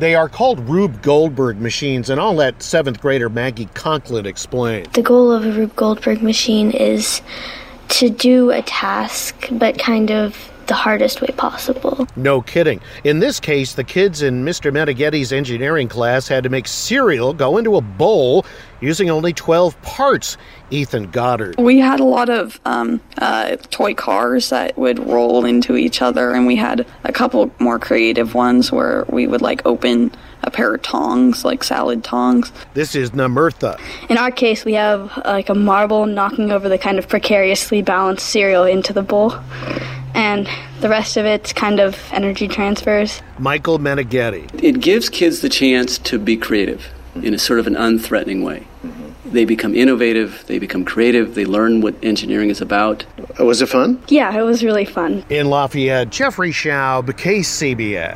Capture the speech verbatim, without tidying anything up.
They are called Rube Goldberg machines, and I'll let seventh grader Maggie Conklin explain. The goal of a Rube Goldberg machine is to do a task, but kind of the hardest way possible. No kidding. In this case, the kids in Mister Meneghetti's engineering class had to make cereal go into a bowl using only twelve parts. Ethan Goddard. We had a lot of um, uh, toy cars that would roll into each other, and we had a couple more creative ones where we would like open a pair of tongs, like salad tongs. This is Namertha. In our case, we have like a marble knocking over the kind of precariously balanced cereal into the bowl. And the rest of it's kind of energy transfers. Michael Meneghetti. It gives kids the chance to be creative in a sort of an unthreatening way. They become innovative, they become creative, they learn what engineering is about. Was it fun? Yeah, it was really fun. In Lafayette, Jeffrey Schaub, K C B S.